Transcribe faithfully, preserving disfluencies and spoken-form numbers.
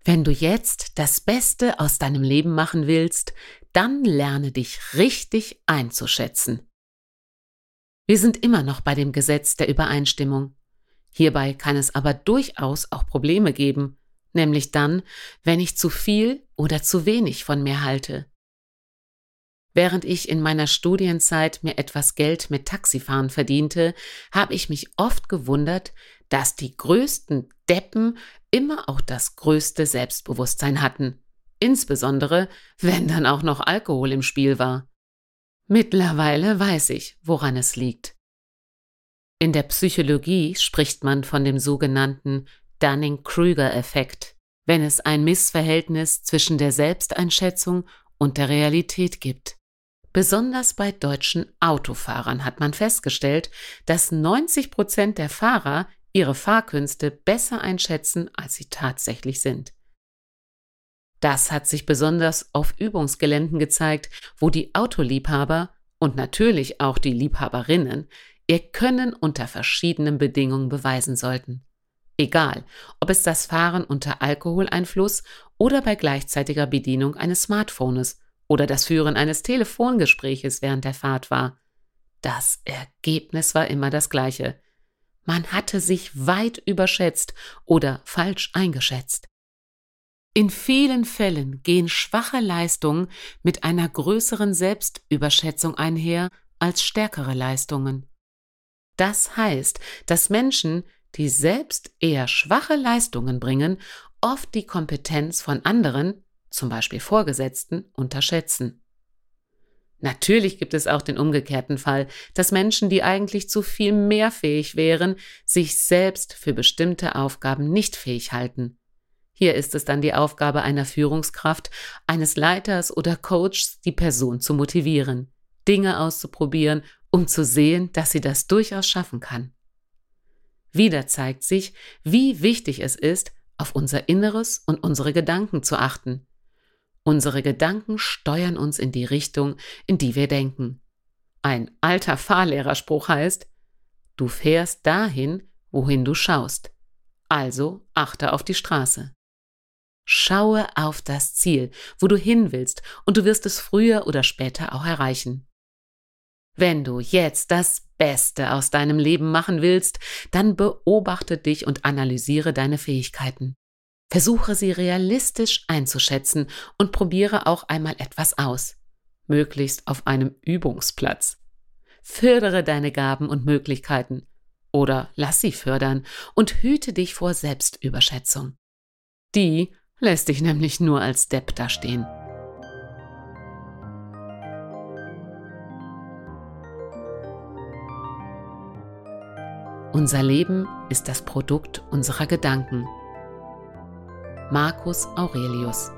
Wenn du jetzt das Beste aus deinem Leben machen willst, dann lerne dich richtig einzuschätzen. Wir sind immer noch bei dem Gesetz der Übereinstimmung. Hierbei kann es aber durchaus auch Probleme geben, nämlich dann, wenn ich zu viel oder zu wenig von mir halte. Während ich in meiner Studienzeit mir etwas Geld mit Taxifahren verdiente, habe ich mich oft gewundert, dass die größten Deppen immer auch das größte Selbstbewusstsein hatten. Insbesondere, wenn dann auch noch Alkohol im Spiel war. Mittlerweile weiß ich, woran es liegt. In der Psychologie spricht man von dem sogenannten Dunning-Kruger-Effekt, wenn es ein Missverhältnis zwischen der Selbsteinschätzung und der Realität gibt. Besonders bei deutschen Autofahrern hat man festgestellt, dass neunzig Prozent der Fahrer ihre Fahrkünste besser einschätzen, als sie tatsächlich sind. Das hat sich besonders auf Übungsgeländen gezeigt, wo die Autoliebhaber und natürlich auch die Liebhaberinnen ihr Können unter verschiedenen Bedingungen beweisen sollten. Egal, ob es das Fahren unter Alkoholeinfluss oder bei gleichzeitiger Bedienung eines Smartphones oder das Führen eines Telefongespräches während der Fahrt war. Das Ergebnis war immer das gleiche. Man hatte sich weit überschätzt oder falsch eingeschätzt. In vielen Fällen gehen schwache Leistungen mit einer größeren Selbstüberschätzung einher als stärkere Leistungen. Das heißt, dass Menschen, die selbst eher schwache Leistungen bringen, oft die Kompetenz von anderen, zum Beispiel Vorgesetzten, unterschätzen. Natürlich gibt es auch den umgekehrten Fall, dass Menschen, die eigentlich zu viel mehr fähig wären, sich selbst für bestimmte Aufgaben nicht fähig halten. Hier ist es dann die Aufgabe einer Führungskraft, eines Leiters oder Coaches, die Person zu motivieren, Dinge auszuprobieren, um zu sehen, dass sie das durchaus schaffen kann. Wieder zeigt sich, wie wichtig es ist, auf unser Inneres und unsere Gedanken zu achten. Unsere Gedanken steuern uns in die Richtung, in die wir denken. Ein alter Fahrlehrerspruch heißt: Du fährst dahin, wohin du schaust. Also achte auf die Straße. Schaue auf das Ziel, wo du hin willst, und du wirst es früher oder später auch erreichen. Wenn du jetzt das Beste aus deinem Leben machen willst, dann beobachte dich und analysiere deine Fähigkeiten. Versuche sie realistisch einzuschätzen und probiere auch einmal etwas aus, möglichst auf einem Übungsplatz. Fördere deine Gaben und Möglichkeiten oder lass sie fördern und hüte dich vor Selbstüberschätzung. Die lässt dich nämlich nur als Depp dastehen. Unser Leben ist das Produkt unserer Gedanken. Marcus Aurelius.